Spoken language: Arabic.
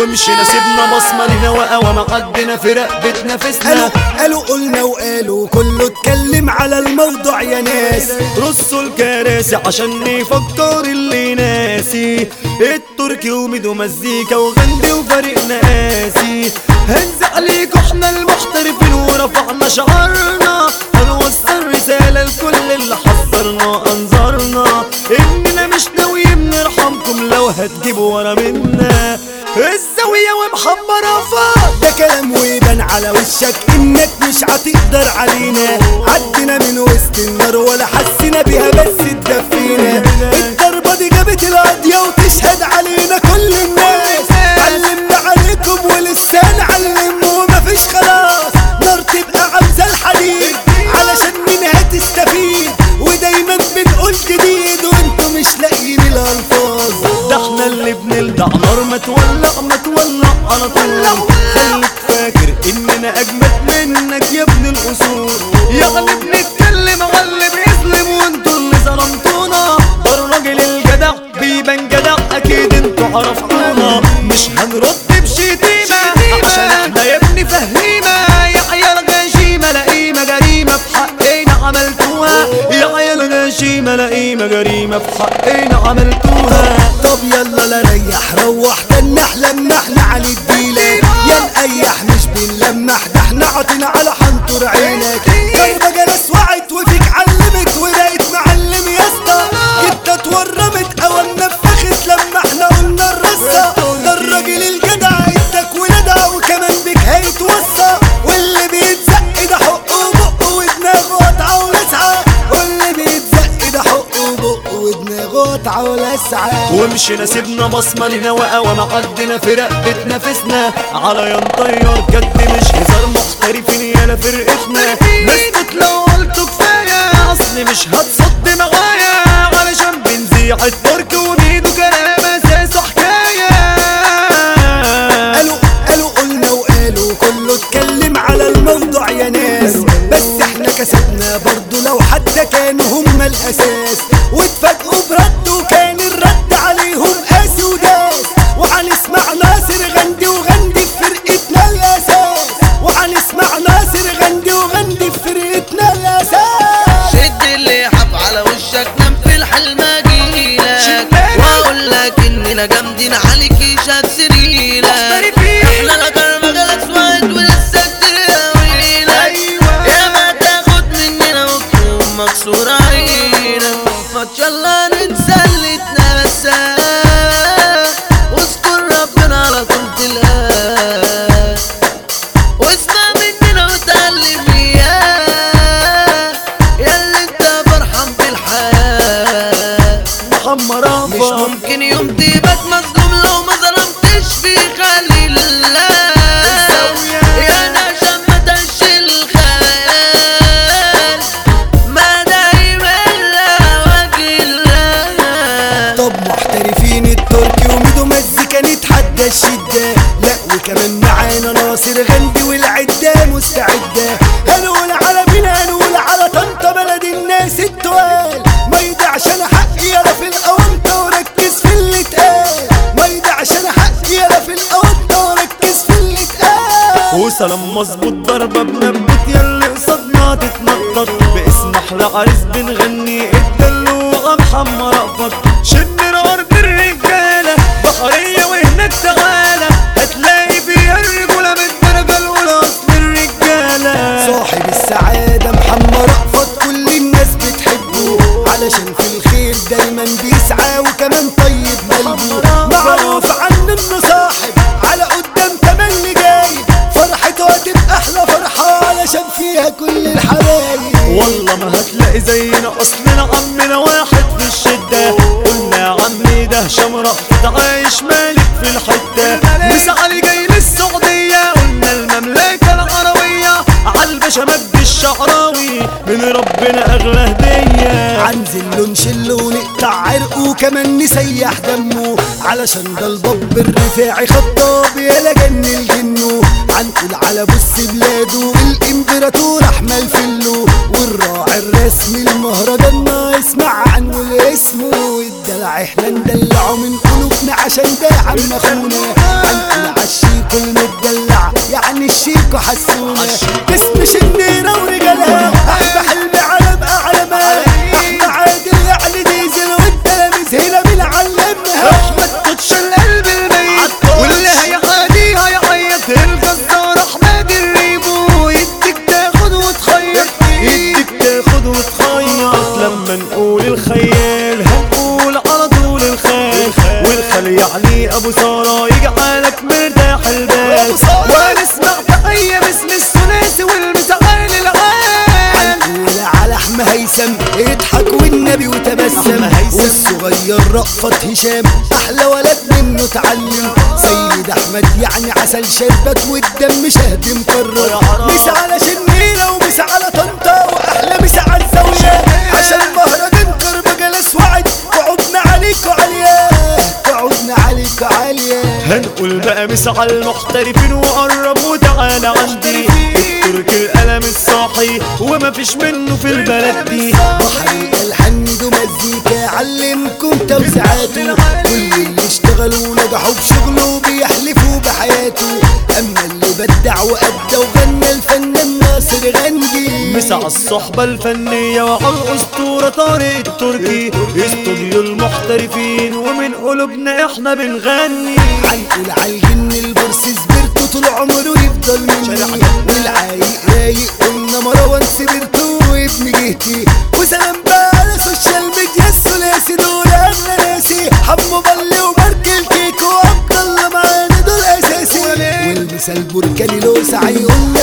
ومشينا سيبنا بصمة لنا وقوى عدنا في رقبتنا فسنا. قالوا قلنا وقالوا كله اتكلم على الموضوع يا ناس. رصوا الكراسي عشان نفكر اللي ناسي. التركي وميدو مزيكا وغندي وفريقنا قاسي. هنز عليكوا احنا المحترفين ورفعنا شعارنا. هنوصل رسالة لكل اللي حذرنا انظرنا اننا مش ناويين نرحمكم لو هتجيبوا ورا منا. الزاوية ومحمرة فوق ده كلام ويبان على وشك انك مش هتقدر علينا. عدينا من وسط النار ولا حسينا بيها بس اتدفينا. الضربة دي جابت القضية وتشهد علينا كل الناس. علمنا عليكم ولسه نعلم ومفيش خلاص. نار تبقى عاوزة الحديد علشان منها تستفيد. ودايما بنقول جديد وانتوا مش لاقيين الالفاظ. ده احنا اللي بنلدع نار ما تولع على طول. خليك فاكر اننا اجمد منك يا ابن الاصول. يعني بنتكلم على اللي بيظلم وانتوا اللي ظلمتونا. الراجل الجدع بيبان جدع اكيد انتوا عرفتونا. مش هنرد بشتيمة عشان احنا يا ابني فهيمة. يا عيال غشيمة لقيمة جريمة في حقنا عملتوها. يا عيال غشيمة لقيمة جريمة في حقنا عملتوها. طب يلا لا ريح روح تنح لما احنا على الديلة. يا نقيح مش بنلمح ده احنا عطينا على حنطر عينك. ضربة جرس وعت وفيك علمت وبقيت معلم يا اسطى. انت اتورمت او نفخت لما احنا قلنا الرصة. ده الراجل الجدع ادك وندى وكمان بك هيتوصى. واللي بيتزق ده حقه بقه ودماغه قطعة ولسعة. واللي بيتزق ده حقه بقه ودماغه قطعة ولسعة. ومشينا سيبنا بصمة لنا وقوى عدنا في رقبتنا فسنا. على ينطير جد مش هزار محترفين يالا فرقتنا. نسكت لو قلتوا كفاية اصلي مش هتصد معايا. علشان بنزيع التركي وميدو كلام اساسه حكاية. قالوا قلنا وقالوا كله اتكلم على الموضوع يا ناس. بس احنا كسبنا برضو لو حتى كانوا هم الاساس. واتفاجئوا برد وكان الرد عليهم قاسي وداس. وهنسمع ناصر غندي وغندي في فرقتنا الاساس. وهنسمع ناصر غندي وغندي في فرقتنا الاساس. شد اللي حف على وشك نام في الحلم اجيلك. واقول لك اننا جامدين عليك شاد سريلك. احنا لا جرب غلط اسود ولسه تراويلك. يا ما تاخد مننا وتكون مكسور عينك. ما يلا ننسى اللي اتنسى. واذكر ربنا على طول تلقاه. واسمع مننا وتعلم اياه. ياللي انت فرحان بالحياة. محمرة مش ممكن يوم تبقى مظلوم لو ما ظلمتش في خليل الله. يا نعشان ما تنش الخيال. ما دايما الا وجه الله. طب محترفين التركي وميدو مزيكا نتحدى الشدة. لا وكمان معانا ناصر غندي والعدة مستعدة. هنقول على مين هنقول على طنطا بلد الناس التوال. ما يضيعش انا حقي يلا في القوانطة وركز في اللي اتقال. ما يضيعش انا حقي يلا في القوانطة وركز في اللي اتقال. وسلام مظبوط ضربة بنبت ياللي قصادنا تتنطط. باسم احلى عريس بنغني الدلوعة محمد رأفت. شد ارض الرجالة بحرية وهناك تعالى. هتلاقي فيها الرجولة بالدرجة الاولى اصل الرجالة. صاحب السعادة محمد رأفت كل الناس بتحبه. علشان في الخير دايما بيسعى وكمان طيب قلبه. معروف عنه انه صاحب على قدام تملي جاي. فرحته هتبقى احلى فرحة علشان فيها كل الحبايب. والله ما هتلاقي زينا اصلنا عمنا واحد في الشدة. قلنا يا عمي ده هشام رأفت عايش مالك في الحتة. مسعى جاي للسعودية قلنا المملكة العربية. عالباشا مجدي الشعراوي من ربنا اغلى هدية. عنزل نشله ونقطع عرقه كمان نسيح دمه. علشان ده الباب الرفاعي خطاب يا لجن الجنو. عنقول على بص بلاده الامبراطور احمل فيلو. والراعي الرسمي المهرجان ما يسمع عنه اسمه. الدلع احنا ندلعه من قلوبنا عشان ده عم اخونا. عنقول وحسونة اسم شنيرة ورجالها احلى حلمي علم اعلمها احمى عادل يعني ديزل والتلاميذ هنا بنعلمها احمد كوتش القلب الميت واللي هيعادي هيعيط الجزار احمد الريبو يديك تاخد وتخيط يديك تاخد وتخيط لما نقول الخيال هنقول على طول الخال والخال يعني ابو سارة يجعلك مرتاح البال ونسمع تحية باسم الثلاثي والمسعال العال هنقول على احمى هيثم اضحك والنبي وتبسم والصغير رأفت هشام احلى ولد منه اتعلم سيد احمد يعني عسل شربت والدم شهد مكرر مس على شنيرة ومس على طنطا واحلى مس على الزاوية عشان مهرجان كربجة الاسود قعدنا عليكوا عالية قعدنا عليكوا عالية هنقول بقى مس على المحترفين وقرب وتعالى عندي الترك القلم الصاحي وما فيش منه في البلد دي بحر الحمد ومزيكا علمكم توزيعاته كل اللي اشتغلوا نجحوا بشغله بيحلفوا بحياته اما اللي بدع وادى وغنى الفنان ناصر غنجي مس على الصحبة الفنية وعلى الأسطورة طارق التركي استوديو المحترفين ومن قلوبنا احنا بنغني هنقول عالجن البرص سبرتو طول عمره يفضل مني والعايق رايق قلنا مروان سبرتو وابن جهتي وسلام بقى على سوشيال ميديا الثلاثي دول اغلى ناسي حمو بلي ومارك الكيك وعبد الله معانا دول اساسي والمثال بركاني لو سعي